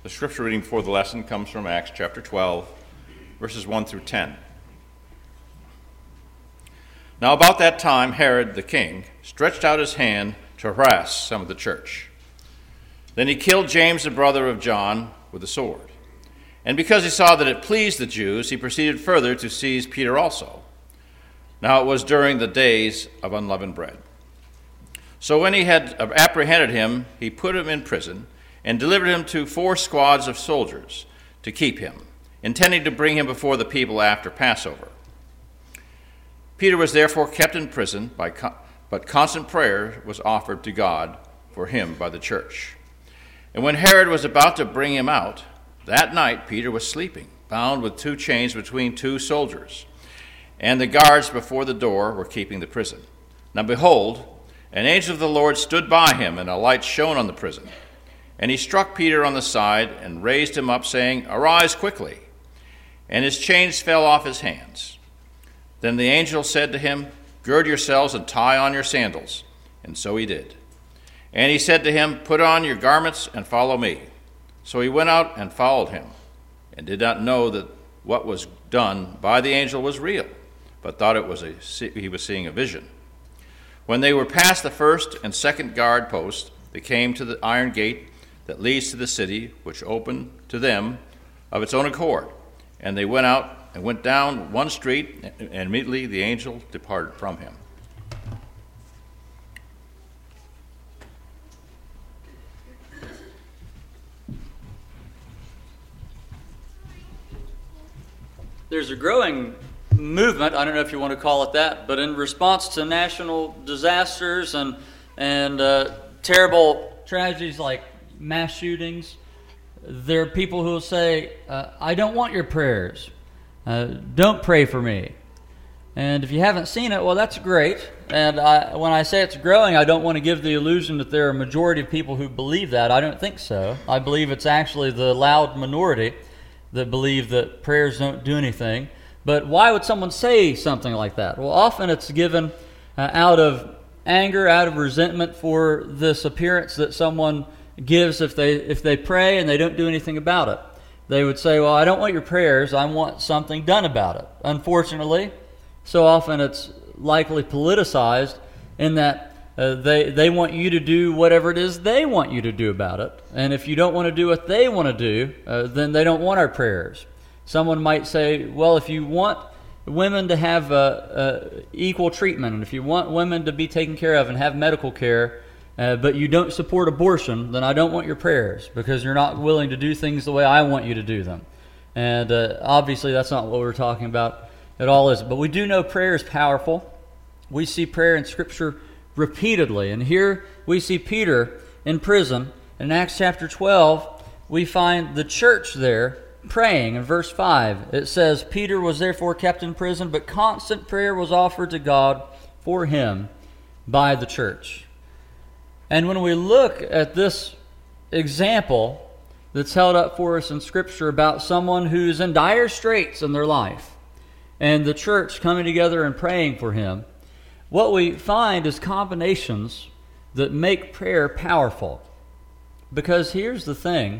The scripture reading for the lesson comes from Acts chapter 12, verses 1 through 10. Now about that time, Herod the king stretched out his hand to harass some of the church. Then he killed James, the brother of John, with a sword. And because he saw that it pleased the Jews, he proceeded further to seize Peter also. Now it was during the days of unleavened bread. So when he had apprehended him, he put him in prison and delivered him to 4 squads of soldiers to keep him, intending to bring him before the people after Passover. Peter was therefore kept in prison, but constant prayer was offered to God for him by the church. And when Herod was about to bring him out, that night Peter was sleeping, bound with 2 chains between 2 soldiers, and the guards before the door were keeping the prison. Now behold, an angel of the Lord stood by him, and a light shone on the prison. And he struck Peter on the side and raised him up, saying, "Arise quickly." And his chains fell off his hands. Then the angel said to him, "Gird yourselves and tie on your sandals." And so he did. And he said to him, "Put on your garments and follow me." So he went out and followed him, and did not know that what was done by the angel was real, but thought he was seeing a vision. When they were past the first and second guard post, they came to the iron gate that leads to the city, which opened to them of its own accord. And they went out and went down one street, and immediately the angel departed from him. There's a growing movement, I don't know if you want to call it that, but in response to national disasters and terrible tragedies like mass shootings, there are people who will say, I don't want your prayers. Don't pray for me. And if you haven't seen it, well, that's great. And when I say it's growing, I don't want to give the illusion that there are a majority of people who believe that. I don't think so. I believe it's actually the loud minority that believe that prayers don't do anything. But why would someone say something like that? Well, often it's given out of anger, out of resentment for this appearance that someone gives if they pray and they don't do anything about it. They would say, well, I don't want your prayers, I want something done about it. Unfortunately, so often it's likely politicized in that they want you to do whatever it is they want you to do about it. And if you don't want to do what they want to do, then they don't want our prayers. Someone might say, well, if you want women to have equal treatment, and if you want women to be taken care of and have medical care, but you don't support abortion, then I don't want your prayers because you're not willing to do things the way I want you to do them. And obviously that's not what we're talking about at all, is it? But we do know prayer is powerful. We see prayer in Scripture repeatedly. And here we see Peter in prison. In Acts chapter 12, we find the church there praying. In verse 5, it says, Peter was therefore kept in prison, but constant prayer was offered to God for him by the church. And when we look at this example that's held up for us in Scripture about someone who's in dire straits in their life and the church coming together and praying for him, what we find is combinations that make prayer powerful. Because here's the thing,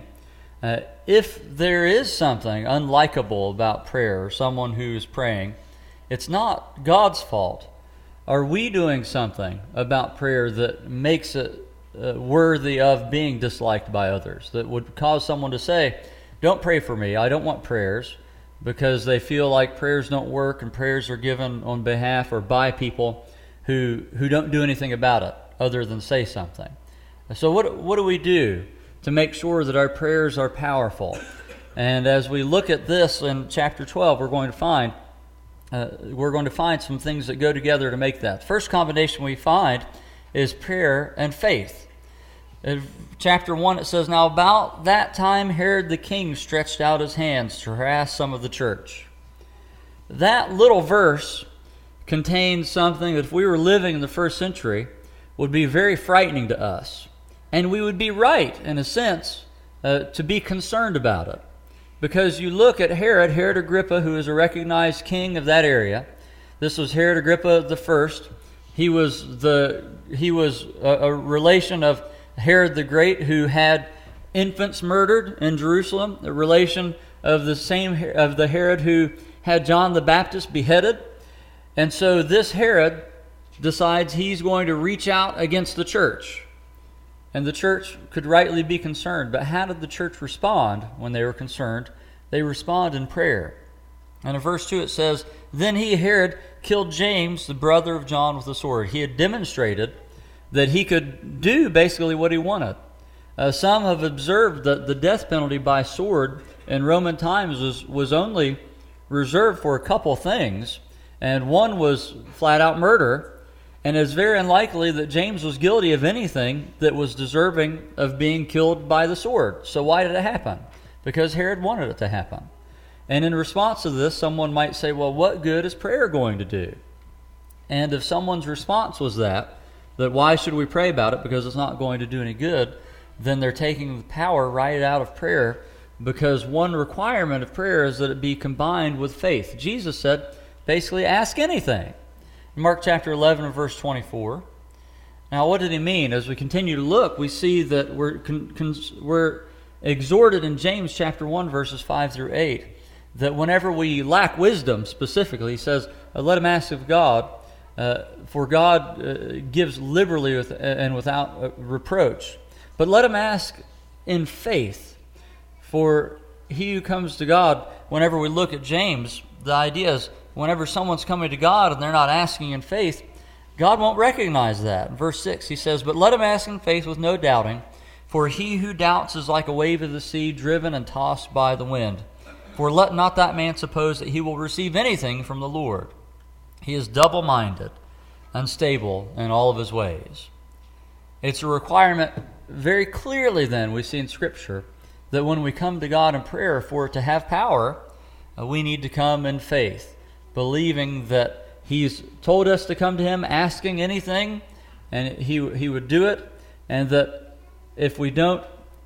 if there is something unlikable about prayer or someone who's praying, it's not God's fault. Are we doing something about prayer that makes it worthy of being disliked by others, that would cause someone to say, don't pray for me, I don't want prayers, because they feel like prayers don't work and prayers are given on behalf or by people who don't do anything about it other than say something. So what do we do to make sure that our prayers are powerful? And as we look at this in chapter 12, we're going to find some things that go together to make that. First combination we find is prayer and faith. In chapter 1 it says, Now about that time Herod the king stretched out his hands to harass some of the church. That little verse contains something that if we were living in the first century would be very frightening to us. And we would be right, in a sense, to be concerned about it. Because you look at Herod Agrippa, who is a recognized king of that area. This was Herod Agrippa the first. He was a relation of Herod the Great, who had infants murdered in Jerusalem, a relation of the Herod who had John the Baptist beheaded. And so this Herod decides he's going to reach out against the church. And the church could rightly be concerned. But how did the church respond when they were concerned? They respond in prayer. And in verse 2 it says, "Then he, Herod, killed James, the brother of John, with a sword." He had demonstrated that he could do basically what he wanted. Some have observed that the death penalty by sword in Roman times was only reserved for a couple things, and one was flat-out murder, and it's very unlikely that James was guilty of anything that was deserving of being killed by the sword. So why did it happen? Because Herod wanted it to happen. And in response to this, someone might say, well, what good is prayer going to do? And if someone's response was that why should we pray about it because it's not going to do any good, then they're taking the power right out of prayer, because one requirement of prayer is that it be combined with faith. Jesus said, basically, ask anything. In Mark chapter 11 and verse 24. Now, what did he mean? As we continue to look, we see that we're exhorted in James chapter 1, verses 5 through 8, that whenever we lack wisdom, specifically, he says, let him ask of God, for God gives liberally and without reproach. But let him ask in faith, for he who comes to God, whenever we look at James, the idea is whenever someone's coming to God and they're not asking in faith, God won't recognize that. In verse 6, he says, "But let him ask in faith with no doubting, for he who doubts is like a wave of the sea, driven and tossed by the wind. For let not that man suppose that he will receive anything from the Lord. He is double-minded, unstable in all of his ways." It's a requirement very clearly then we see in Scripture that when we come to God in prayer for it to have power, we need to come in faith, believing that He's told us to come to Him asking anything, and He would do it, and that if we don't,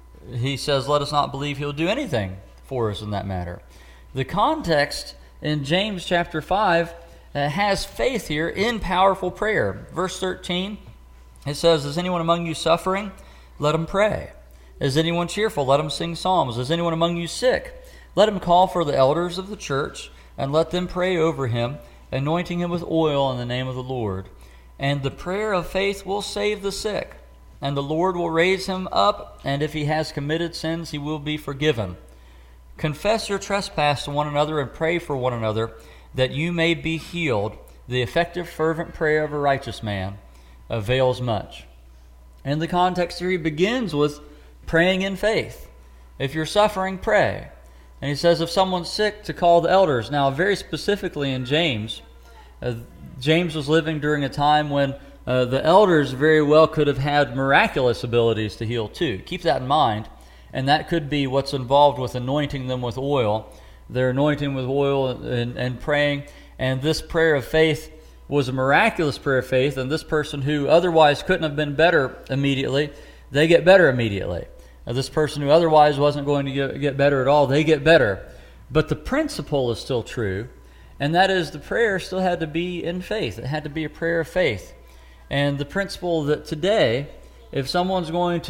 He says, let us not believe He'll do anything for us in that matter. The context in James chapter 5 has faith here in powerful prayer. Verse 13, it says, "Is anyone among you suffering? Let him pray. Is anyone cheerful? Let him sing psalms. Is anyone among you sick? Let him call for the elders of the church, and let them pray over him, anointing him with oil in the name of the Lord. And the prayer of faith will save the sick, and the Lord will raise him up, and if he has committed sins, he will be forgiven. Confess your trespass to one another and pray for one another, that you may be healed. The effective, fervent prayer of a righteous man avails much." And the context here, he begins with praying in faith. If you're suffering, pray. And he says if someone's sick, to call the elders. Now, very specifically in James, James was living during a time when the elders very well could have had miraculous abilities to heal too. Keep that in mind. And that could be what's involved with anointing them with oil. They're anointing with oil and praying. And this prayer of faith was a miraculous prayer of faith. And this person who otherwise couldn't have been better immediately, they get better immediately. This person who otherwise wasn't going to get better at all, they get better. But the principle is still true. And that is the prayer still had to be in faith. It had to be a prayer of faith. And the principle that today, if someone's going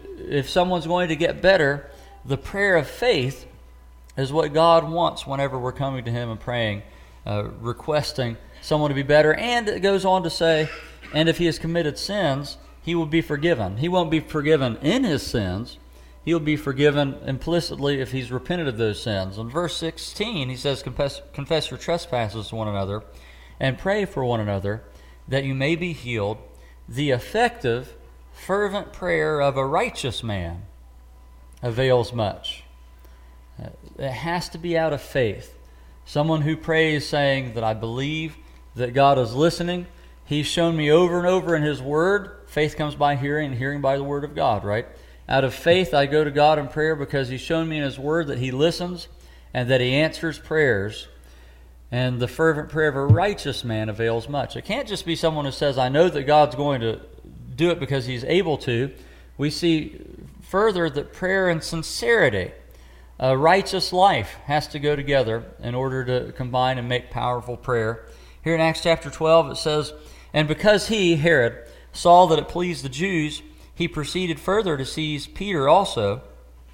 to get better, the prayer of faith is what God wants whenever we're coming to Him and praying, requesting someone to be better. And it goes on to say, and if he has committed sins, he will be forgiven. He won't be forgiven in his sins. He'll be forgiven implicitly if he's repented of those sins. In verse 16, he says, confess your trespasses to one another and pray for one another that you may be healed. The effective, fervent prayer of a righteous man avails much. It has to be out of faith. Someone who prays saying that I believe that God is listening. He's shown me over and over in His Word. Faith comes by hearing, and hearing by the Word of God, right? Out of faith, I go to God in prayer because He's shown me in His Word that He listens and that He answers prayers. And the fervent prayer of a righteous man avails much. It can't just be someone who says, I know that God's going to do it because He's able to. We see further that prayer and sincerity, a righteous life, has to go together in order to combine and make powerful prayer. Here in Acts chapter 12 it says, and because he, Herod, saw that it pleased the Jews, he proceeded further to seize Peter also.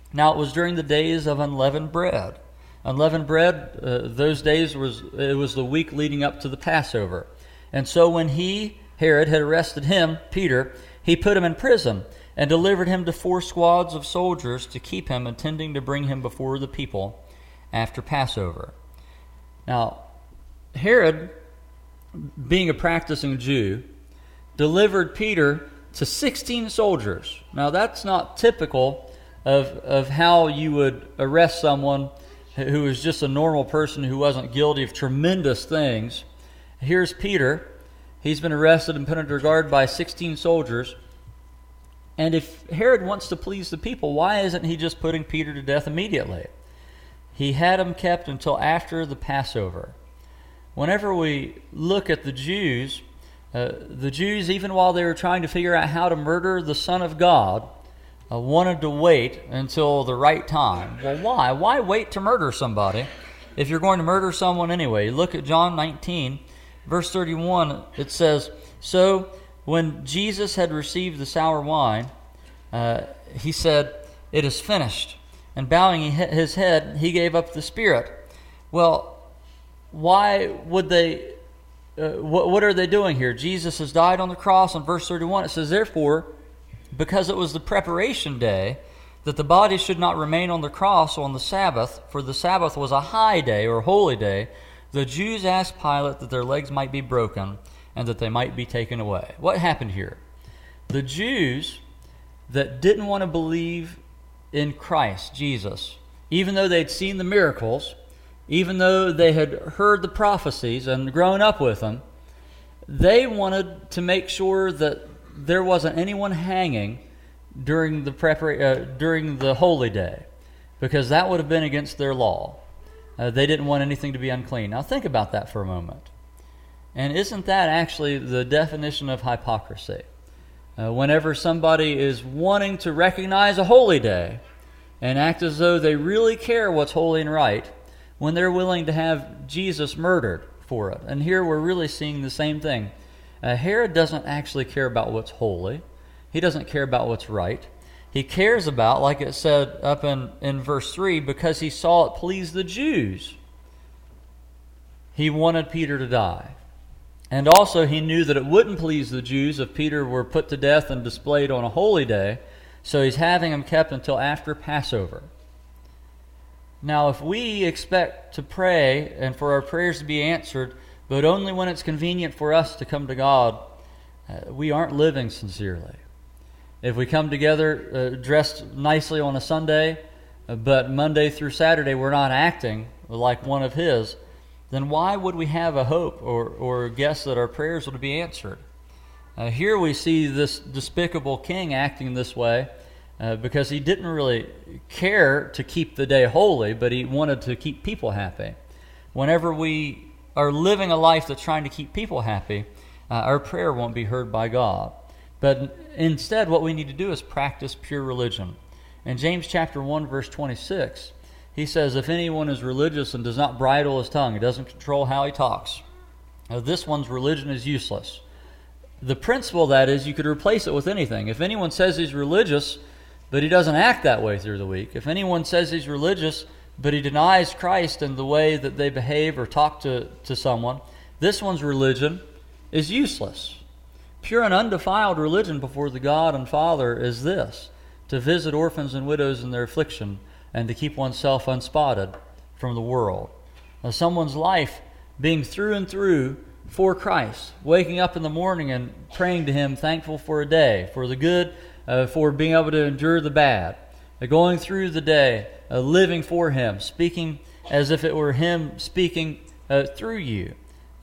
Now it was during the days of unleavened bread. Unleavened bread, those days was the week leading up to the Passover. And so when Herod, had arrested him, Peter, he put him in prison and delivered him to 4 squads of soldiers to keep him, intending to bring him before the people after Passover. Now, Herod, being a practicing Jew, delivered Peter to 16 soldiers. Now, that's not typical of how you would arrest someone who was just a normal person who wasn't guilty of tremendous things. Here's Peter. He's been arrested and put under guard by 16 soldiers. And if Herod wants to please the people, why isn't he just putting Peter to death immediately? He had him kept until after the Passover. Whenever we look at the Jews, even while they were trying to figure out how to murder the Son of God, wanted to wait until the right time. Well, why? Why wait to murder somebody if you're going to murder someone anyway? Look at John 19, verse 31. It says, "So when Jesus had received the sour wine, he said, 'It is finished.' And bowing his head, he gave up the spirit." Well, why would they... what are they doing here? Jesus has died on the cross. In verse 31, it says, "Therefore, because it was the preparation day, that the body should not remain on the cross on the Sabbath, for the Sabbath was a high day or holy day, the Jews asked Pilate that their legs might be broken and that they might be taken away." What happened here? The Jews that didn't want to believe in Christ, Jesus, even though they'd seen the miracles, even though they had heard the prophecies and grown up with them, they wanted to make sure that there wasn't anyone hanging during the holy day, because that would have been against their law. They didn't want anything to be unclean. Now think about that for a moment. And isn't that actually the definition of hypocrisy? Whenever somebody is wanting to recognize a holy day and act as though they really care what's holy and right, when they're willing to have Jesus murdered for it. And here we're really seeing the same thing. Herod doesn't actually care about what's holy. He doesn't care about what's right. He cares about, like it said up in verse 3, because he saw it please the Jews. He wanted Peter to die. And also he knew that it wouldn't please the Jews if Peter were put to death and displayed on a holy day, so he's having him kept until after Passover. Now, if we expect to pray and for our prayers to be answered, but only when it's convenient for us to come to God, we aren't living sincerely. If we come together dressed nicely on a Sunday, but Monday through Saturday we're not acting like one of His, then why would we have a hope or guess that our prayers will be answered? Here we see this despicable king acting this way because he didn't really care to keep the day holy, but he wanted to keep people happy. Whenever we are living a life that's trying to keep people happy, our prayer won't be heard by God. But instead, what we need to do is practice pure religion. In James chapter 1, verse 26, he says, "If anyone is religious and does not bridle his tongue, he doesn't control how he talks, this one's religion is useless." The principle of that is you could replace it with anything. If anyone says he's religious, but he doesn't act that way through the week, if anyone says he's religious, but he denies Christ in the way that they behave or talk to someone, this one's religion is useless. Pure and undefiled religion before the God and Father is this: to visit orphans and widows in their affliction and to keep oneself unspotted from the world. Now, someone's life being through and through for Christ, waking up in the morning and praying to Him, thankful for a day, for the good, for being able to endure the bad, going through the day, living for Him, speaking as if it were Him speaking through you.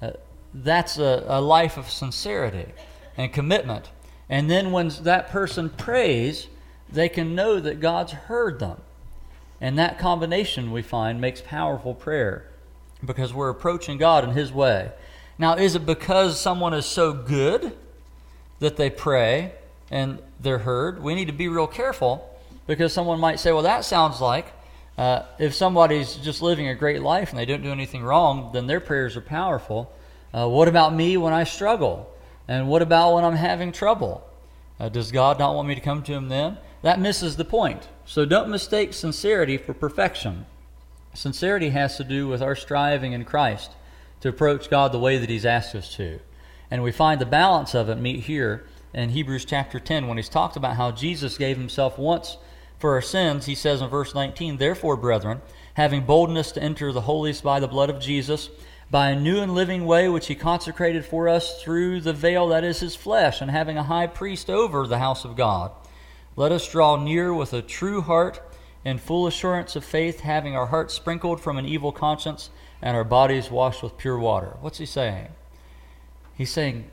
That's a life of sincerity and commitment. And then when that person prays, they can know that God's heard them. And that combination, we find, makes powerful prayer because we're approaching God in His way. Now, is it because someone is so good that they pray and they're heard? We need to be real careful, because someone might say, well, that sounds like if somebody's just living a great life and they don't do anything wrong, then their prayers are powerful. What about me when I struggle? And what about when I'm having trouble? Does God not want me to come to Him then? that misses the point. So don't mistake sincerity for perfection. Sincerity has to do with our striving in Christ to approach God the way that He's asked us to. And we find the balance of it meet here in Hebrews chapter 10 when He's talked about how Jesus gave Himself once for our sins. He says in verse 19, "Therefore, brethren, having boldness to enter the holiest by the blood of Jesus, by a new and living way which He consecrated for us through the veil that is His flesh, and having a high priest over the house of God, let us draw near with a true heart and full assurance of faith, having our hearts sprinkled from an evil conscience and our bodies washed with pure water." What's he saying? He's saying,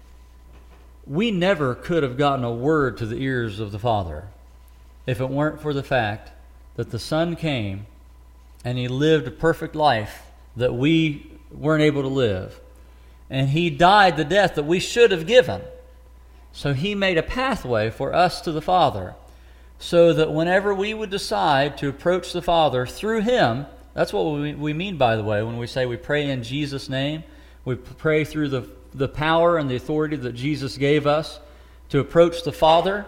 we never could have gotten a word to the ears of the Father if it weren't for the fact that the Son came and He lived a perfect life that we weren't able to live. And He died the death that we should have given. So He made a pathway for us to the Father, so that whenever we would decide to approach the Father through Him, that's what we mean, by the way, when we say we pray in Jesus' name. We pray through the power and the authority that Jesus gave us to approach the Father.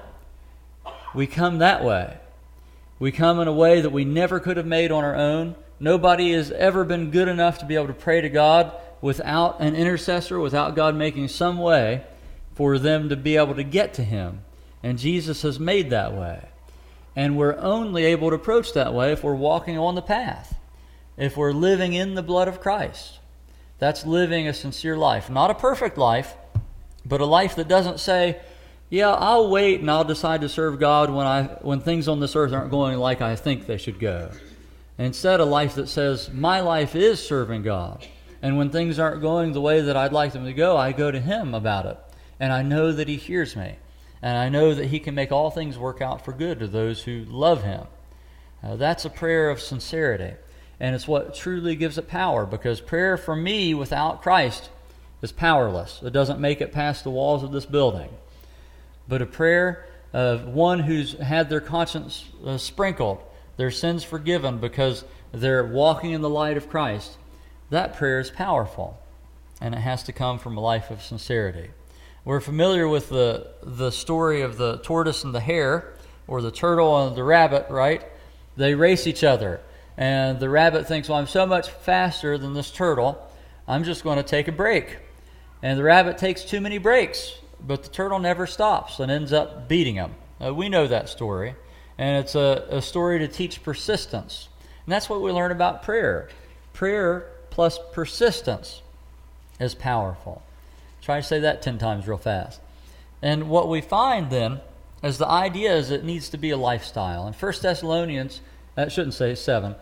We come that way. We come in a way that we never could have made on our own. Nobody has ever been good enough to be able to pray to God without an intercessor, without God making some way for them to be able to get to Him. And Jesus has made that way. And we're only able to approach that way if we're walking on the path, if we're living in the blood of Christ. That's living a sincere life. Not a perfect life, but a life that doesn't say, yeah, I'll wait and I'll decide to serve God when things on this earth aren't going like I think they should go. Instead, a life that says, my life is serving God. And when things aren't going the way that I'd like them to go, I go to Him about it. And I know that He hears me. And I know that He can make all things work out for good to those who love Him. That's a prayer of sincerity. And it's what truly gives it power, because prayer for me without Christ is powerless. It doesn't make it past the walls of this building. But a prayer of one who's had their conscience sprinkled, their sins forgiven because they're walking in the light of Christ, that prayer is powerful. And it has to come from a life of sincerity. We're familiar with the story of the tortoise and the hare, or the turtle and the rabbit, right? They race each other. And the rabbit thinks, well, I'm so much faster than this turtle, I'm just going to take a break. And the rabbit takes too many breaks, but the turtle never stops and ends up beating him. We know that story. And it's a story to teach persistence. And that's what we learn about prayer. Prayer plus persistence is powerful. Try to say that 10 times real fast. And what we find then is the idea is it needs to be a lifestyle. In 1 Thessalonians, that shouldn't say 7,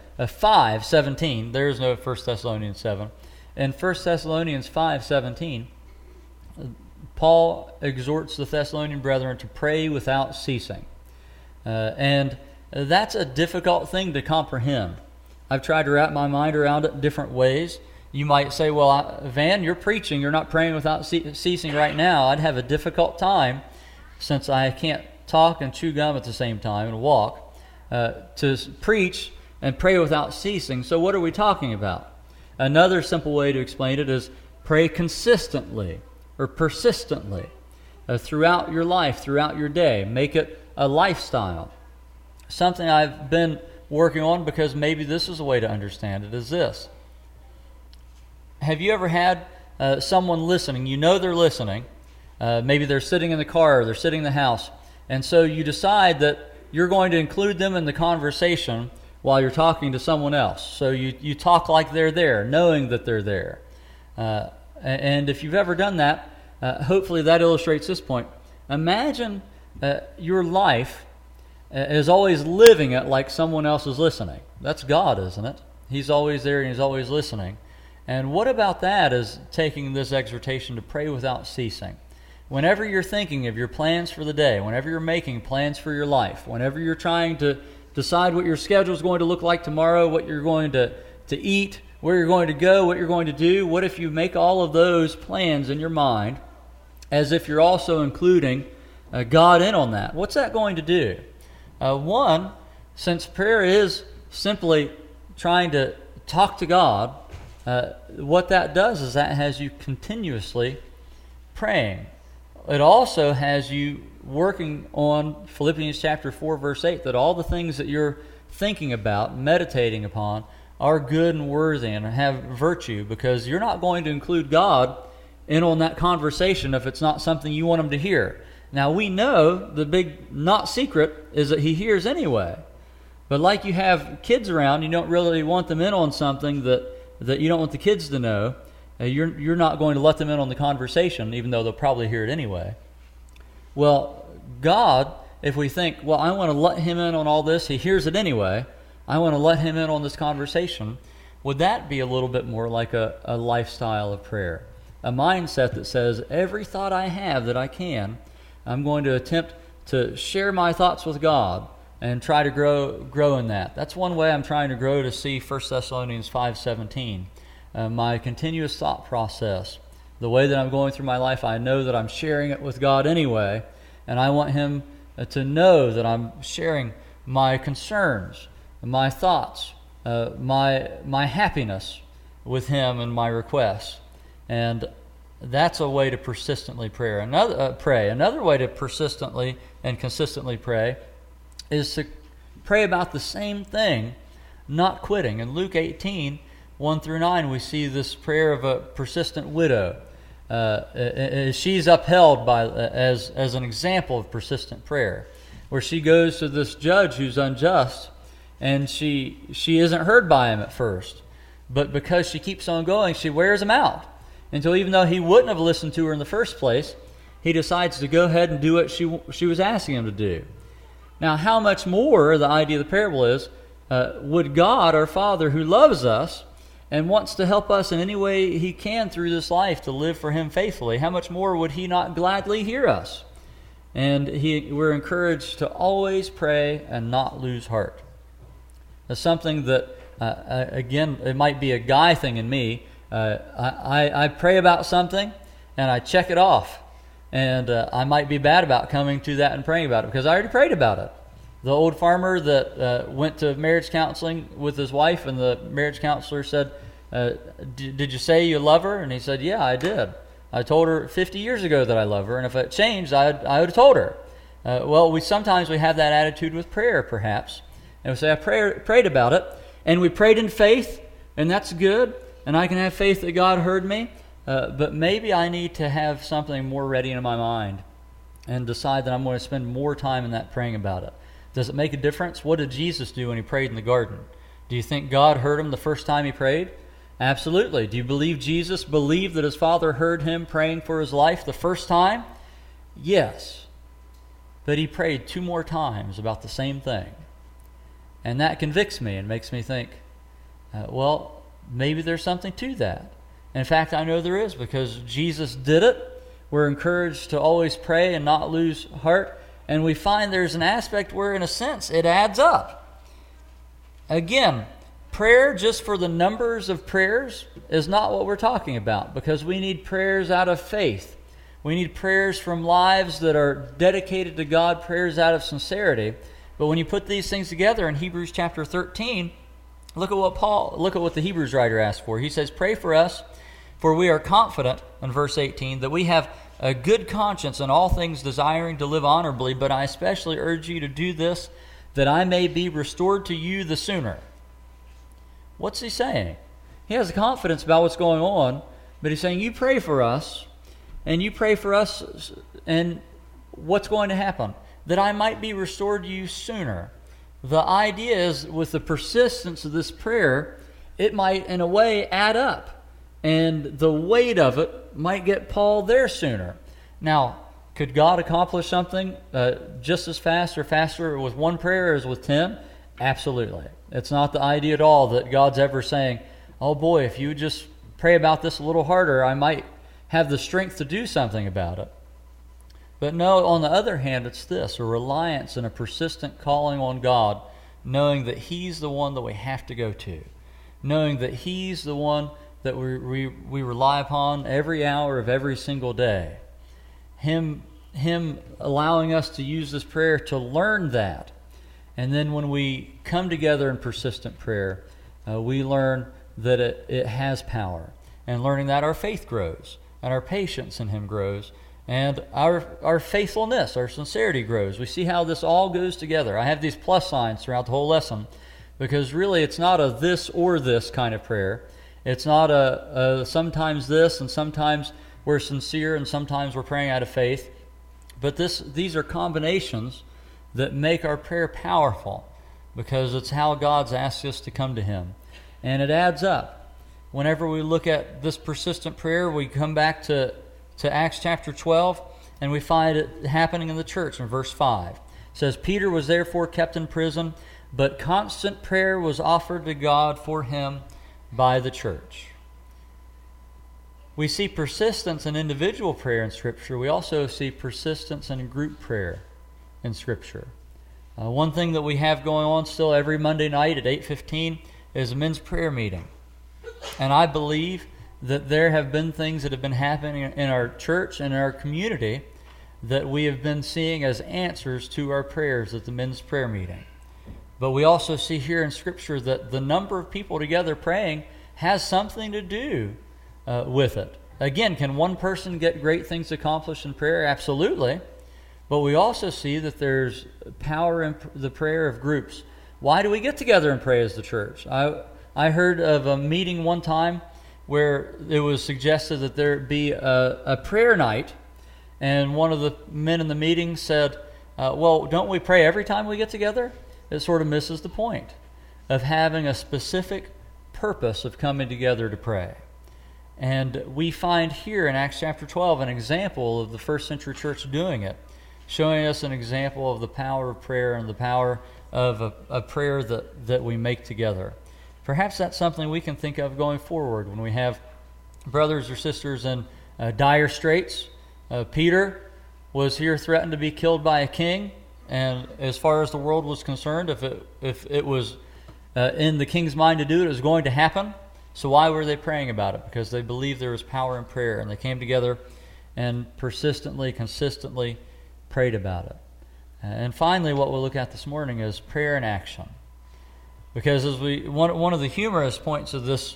5:17, there is no 1 Thessalonians 7. In 1 Thessalonians 5:17, Paul exhorts the Thessalonian brethren to pray without ceasing. And that's a difficult thing to comprehend. I've tried to wrap my mind around it different ways. You might say, well, Van, you're preaching, you're not praying without ceasing right now. I'd have a difficult time, since I can't talk and chew gum at the same time and walk, to preach and pray without ceasing. So what are we talking about? Another simple way to explain it is pray consistently or persistently throughout your life, throughout your day. Make it a lifestyle. Something I've been working on, because maybe this is a way to understand it, is this. Have you ever had someone listening? You know they're listening. Maybe they're sitting in the car or they're sitting in the house. And so you decide that you're going to include them in the conversation while you're talking to someone else. So you talk like they're there, knowing that they're there. And if you've ever done that, hopefully that illustrates this point. Imagine your life is always living it like someone else is listening. That's God, isn't it? He's always there and He's always listening. And what about that is taking this exhortation to pray without ceasing? Whenever you're thinking of your plans for the day, whenever you're making plans for your life, whenever you're trying to decide what your schedule is going to look like tomorrow, what you're going to eat, where you're going to go, what you're going to do, what if you make all of those plans in your mind as if you're also including God in on that? What's that going to do? One, since prayer is simply trying to talk to God, what that does is that has you continuously praying. It also has you working on Philippians chapter 4, verse 8, that all the things that you're thinking about, meditating upon, are good and worthy and have virtue, because you're not going to include God in on that conversation if it's not something you want him to hear. Now, we know the big not secret is that he hears anyway. But like you have kids around, you don't really want them in on something that you don't want the kids to know. You're not going to let them in on the conversation, even though they'll probably hear it anyway. Well, God, if we think, well, I want to let him in on all this, he hears it anyway, I want to let him in on this conversation, would that be a little bit more like a lifestyle of prayer? A mindset that says, every thought I have that I can, I'm going to attempt to share my thoughts with God and try to grow in that. That's one way I'm trying to grow, to see 1 Thessalonians 5:17. My continuous thought process, the way that I'm going through my life, I know that I'm sharing it with God anyway, and I want him to know that I'm sharing my concerns, my thoughts, my happiness with him and my requests. And that's a way to persistently pray. Another way to persistently and consistently pray is to pray about the same thing, not quitting. In Luke 18, 1-9, we see this prayer of a persistent widow. She's upheld as an example of persistent prayer, where she goes to this judge who's unjust, and she isn't heard by him at first. But because she keeps on going, she wears him out, until even though he wouldn't have listened to her in the first place, he decides to go ahead and do what she was asking him to do. Now, how much more, the idea of the parable is, would God, our Father, who loves us and wants to help us in any way he can through this life to live for him faithfully, how much more would he not gladly hear us? And we're encouraged to always pray and not lose heart. That's something that, again, it might be a guy thing in me. I pray about something and I check it off. And I might be bad about coming to that and praying about it, because I already prayed about it. The old farmer that went to marriage counseling with his wife, and the marriage counselor said, did you say you love her? And he said, yeah, I did. I told her 50 years ago that I love her, and if it changed, I would have told her. Well, sometimes we have that attitude with prayer, perhaps. And we say, I prayed about it, and we prayed in faith, and that's good, and I can have faith that God heard me. But maybe I need to have something more ready in my mind and decide that I'm going to spend more time in that praying about it. Does it make a difference? What did Jesus do when he prayed in the garden? Do you think God heard him the first time he prayed? Absolutely. Do you believe Jesus believed that his Father heard him praying for his life the first time? Yes. But he prayed 2 more times about the same thing. And that convicts me and makes me think, well, maybe there's something to that. In fact, I know there is, because Jesus did it. We're encouraged to always pray and not lose heart. And we find there's an aspect where, in a sense, it adds up. Again, prayer just for the numbers of prayers is not what we're talking about, because we need prayers out of faith. We need prayers from lives that are dedicated to God, prayers out of sincerity. But when you put these things together in Hebrews chapter 13, look at what the Hebrews writer asked for. He says, pray for us, for we are confident, in verse 18, that we have a good conscience in all things, desiring to live honorably, but I especially urge you to do this, that I may be restored to you the sooner. What's he saying? He has confidence about what's going on, but he's saying, you pray for us, and you pray for us, and what's going to happen? That I might be restored to you sooner. The idea is, with the persistence of this prayer, it might, in a way, add up. And the weight of it might get Paul there sooner. Now, could God accomplish something just as fast or faster with one prayer as with 10? Absolutely. It's not the idea at all that God's ever saying, oh boy, if you just pray about this a little harder, I might have the strength to do something about it. But no, on the other hand, it's this, a reliance and a persistent calling on God, knowing that he's the one that we have to go to, knowing that he's the one that we rely upon every hour of every single day. Him allowing us to use this prayer to learn that. And then when we come together in persistent prayer, we learn that it has power. And learning that, our faith grows, and our patience in him grows, And our faithfulness, our sincerity grows. We see how this all goes together. I have these plus signs throughout the whole lesson because really it's not a this or this kind of prayer. It's not a sometimes this and sometimes we're sincere and sometimes we're praying out of faith. But these are combinations that make our prayer powerful because it's how God's asked us to come to Him. And it adds up. Whenever we look at this persistent prayer, we come back to Acts chapter 12, and we find it happening in the church in verse 5. It says, Peter was therefore kept in prison, but constant prayer was offered to God for him by the church. We see persistence in individual prayer in Scripture. We also see persistence in group prayer in Scripture. One thing that we have going on still every Monday night at 8:15 is a men's prayer meeting. And I believe that there have been things that have been happening in our church and in our community that we have been seeing as answers to our prayers at the men's prayer meeting. But we also see here in Scripture that the number of people together praying has something to do with it. Again, can one person get great things accomplished in prayer? Absolutely. But we also see that there's power in the prayer of groups. Why do we get together and pray as the church? I heard of a meeting one time where it was suggested that there be a prayer night, and one of the men in the meeting said, well, don't we pray every time we get together? It sort of misses the point of having a specific purpose of coming together to pray. And we find here in Acts chapter 12 an example of the first century church doing it, showing us an example of the power of prayer and the power of a prayer that we make together. Perhaps that's something we can think of going forward when we have brothers or sisters in dire straits. Peter was here threatened to be killed by a king, and as far as the world was concerned, if it was in the king's mind to do it, it was going to happen. So why were they praying about it? Because they believed there was power in prayer, and they came together and persistently, consistently prayed about it. And finally, what we'll look at this morning is prayer in action. Because as one of the humorous points of this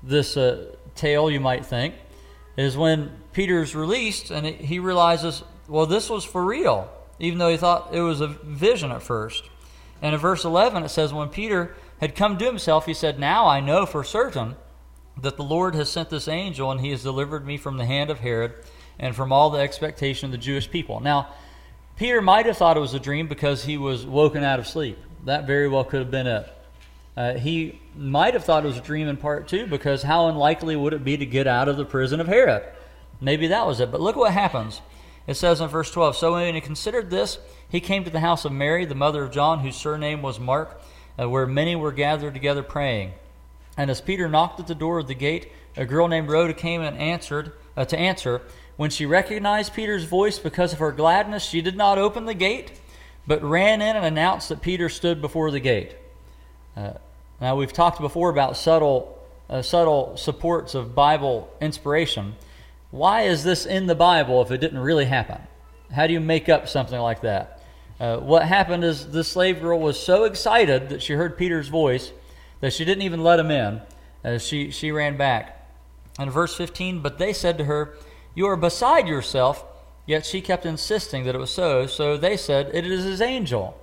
tale, you might think, is when Peter's released and he realizes, well, this was for real, even though he thought it was a vision at first. And in verse 11 it says, when Peter had come to himself, he said, now I know for certain that the Lord has sent this angel, and he has delivered me from the hand of Herod and from all the expectation of the Jewish people. Now, Peter might have thought it was a dream because he was woken out of sleep. That very well could have been it. He might have thought it was a dream in part too, because how unlikely would it be to get out of the prison of Herod? Maybe that was it. But look what happens. It says in verse 12, so when he considered this, he came to the house of Mary, the mother of John, whose surname was Mark, where many were gathered together praying. And as Peter knocked at the door of the gate, a girl named Rhoda came and to answer. When she recognized Peter's voice because of her gladness, she did not open the gate, but ran in and announced that Peter stood before the gate. Now, we've talked before about subtle supports of Bible inspiration. Why is this in the Bible if it didn't really happen? How do you make up something like that? What happened is this slave girl was so excited that she heard Peter's voice that she didn't even let him in. She ran back. And verse 15, but they said to her, you are beside yourself. Yet she kept insisting that it was so. So they said, it is his angel.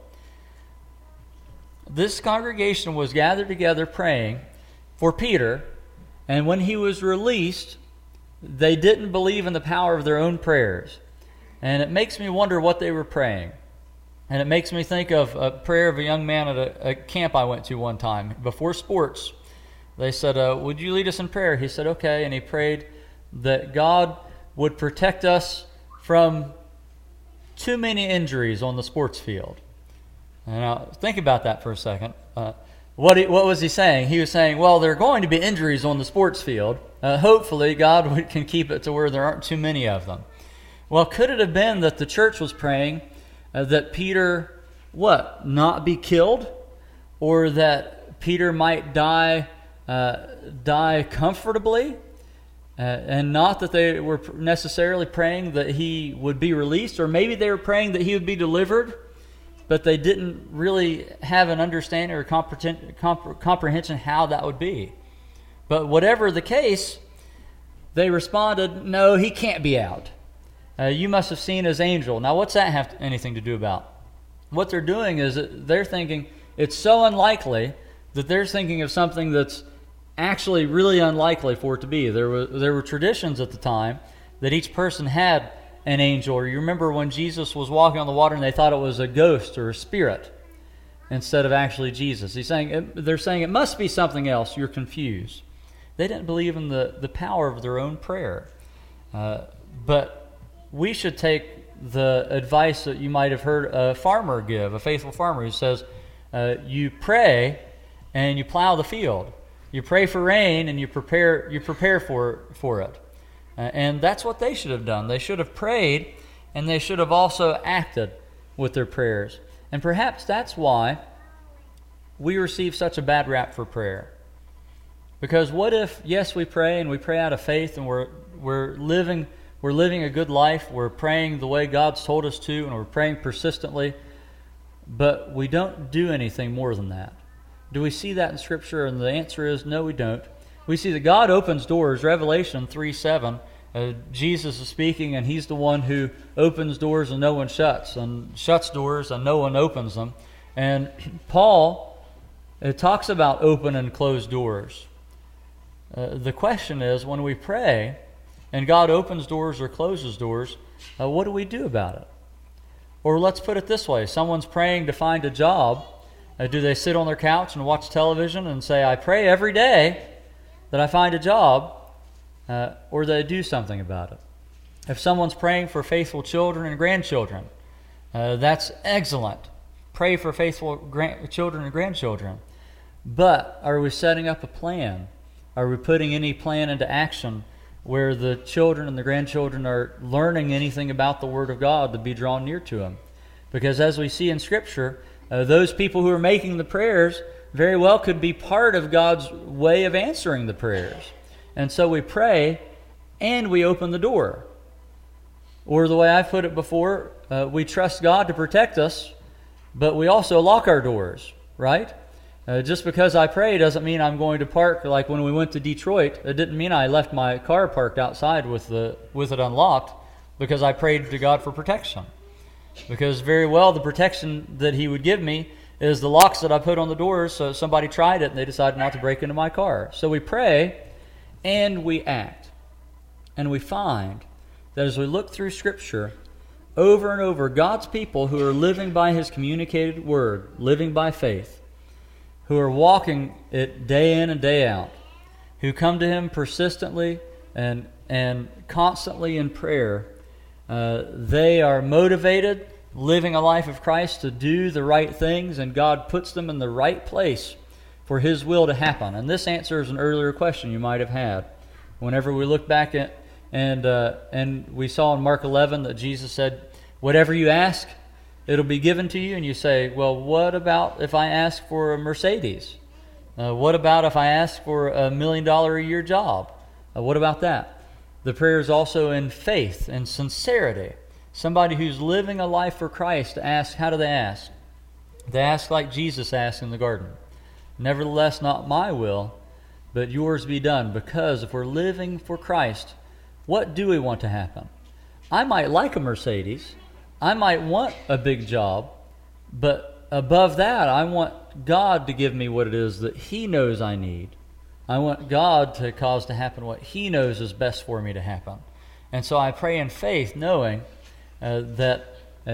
This congregation was gathered together praying for Peter, and when he was released, they didn't believe in the power of their own prayers. And it makes me wonder what they were praying. And it makes me think of a prayer of a young man at a camp I went to one time. Before sports, they said, would you lead us in prayer? He said, okay. And he prayed that God would protect us from too many injuries on the sports field. Now, think about that for a second. What was he saying? He was saying, well, there are going to be injuries on the sports field. Hopefully, God can keep it to where there aren't too many of them. Well, could it have been that the church was praying that Peter, not be killed? Or that Peter might die comfortably? And not that they were necessarily praying that he would be released, or maybe they were praying that he would be delivered, but they didn't really have an understanding or comprehension how that would be. But whatever the case, they responded, no, he can't be out. you must have seen his angel. Now, what's that have anything to do about? What they're doing is that they're thinking it's so unlikely that they're thinking of something that's actually really unlikely for it to be. There were traditions at the time that each person had an angel. Or you remember when Jesus was walking on the water and they thought it was a ghost or a spirit instead of actually Jesus. They're saying it must be something else. You're confused. They didn't believe in the power of their own prayer. But we should take the advice that you might have heard a farmer give, a faithful farmer who says, you pray and you plow the field. You pray for rain and you prepare for it. And that's what they should have done. They should have prayed, and they should have also acted with their prayers. And perhaps that's why we receive such a bad rap for prayer. Because what if, yes, we pray and we pray out of faith, and we're living a good life, we're praying the way God's told us to, and we're praying persistently, but we don't do anything more than that. Do we see that in Scripture? And the answer is no, we don't. We see that God opens doors. Revelation 3:7, Jesus is speaking, and he's the one who opens doors and no one shuts, and shuts doors and no one opens them. And Paul talks about open and closed doors. The question is, when we pray and God opens doors or closes doors, what do we do about it? Or let's put it this way. Someone's praying to find a job. Do they sit on their couch and watch television and say, I pray every day that I find a job, or they do something about it? If someone's praying for faithful children and grandchildren, that's excellent. Pray for faithful children and grandchildren. But are we setting up a plan? Are we putting any plan into action where the children and the grandchildren are learning anything about the Word of God to be drawn near to Him? Because as we see in Scripture, those people who are making the prayers very well could be part of God's way of answering the prayers. And so we pray and we open the door. Or the way I've put it before, we trust God to protect us, but we also lock our doors, right? Just because I pray doesn't mean I'm going to park. Like when we went to Detroit, it didn't mean I left my car parked outside with it unlocked, because I prayed to God for protection. Because very well the protection that He would give me is the locks that I put on the doors, so somebody tried it and they decided not to break into my car. So we pray and we act. And we find that as we look through Scripture, over and over, God's people who are living by His communicated Word, living by faith, who are walking it day in and day out, who come to Him persistently and constantly in prayer, they are motivated, living a life of Christ to do the right things, and God puts them in the right place for His will to happen. And this answers an earlier question you might have had. Whenever we look back at and we saw in Mark 11 that Jesus said, whatever you ask, it'll be given to you. And you say, well, what about if I ask for a Mercedes? What about if I ask for $1 million a year job? What about that? The prayer is also in faith and sincerity. Somebody who's living a life for Christ asks, how do they ask? They ask like Jesus asked in the garden. Nevertheless, not my will, but yours be done. Because if we're living for Christ, what do we want to happen? I might like a Mercedes. I might want a big job. But above that, I want God to give me what it is that He knows I need. I want God to cause to happen what He knows is best for me to happen. And so I pray in faith, knowing that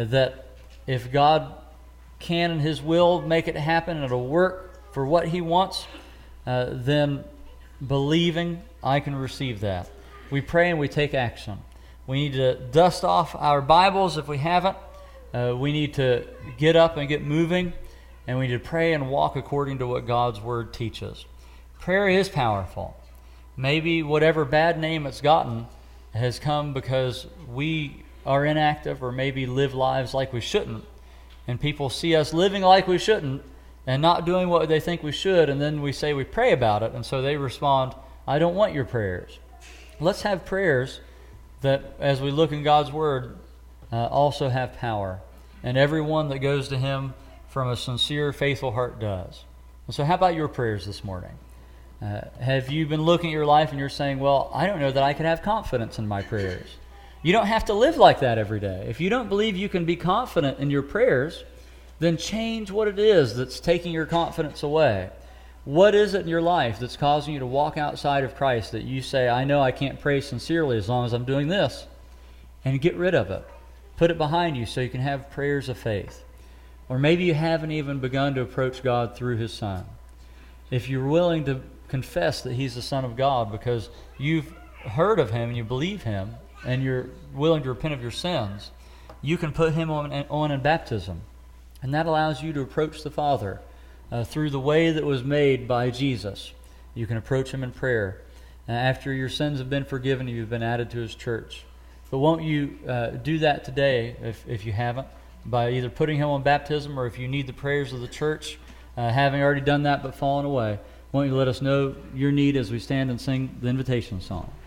if God can in His will make it happen and it'll work for what He wants, then believing I can receive that. We pray and we take action. We need to dust off our Bibles if we haven't. We need to get up and get moving, and we need to pray and walk according to what God's Word teaches. Prayer is powerful. Maybe whatever bad name it's gotten has come because we are inactive or maybe live lives like we shouldn't. And people see us living like we shouldn't and not doing what they think we should, and then we say we pray about it, and so they respond, I don't want your prayers. Let's have prayers that, as we look in God's Word, also have power. And everyone that goes to Him from a sincere, faithful heart does. And so how about your prayers this morning? Have you been looking at your life and you're saying, well, I don't know that I can have confidence in my prayers. You don't have to live like that every day. If you don't believe you can be confident in your prayers, then change what it is that's taking your confidence away. What is it in your life that's causing you to walk outside of Christ that you say, I know I can't pray sincerely as long as I'm doing this? And get rid of it. Put it behind you so you can have prayers of faith. Or maybe you haven't even begun to approach God through His Son. If you're willing to confess that He's the Son of God because you've heard of Him and you believe Him and you're willing to repent of your sins, you can put Him on in baptism. And that allows you to approach the Father through the way that was made by Jesus. You can approach Him in prayer. After your sins have been forgiven, you've been added to His church. But won't you do that today, if you haven't, by either putting Him on baptism, or if you need the prayers of the church, having already done that but fallen away, won't you let us know your need as we stand and sing the invitation song?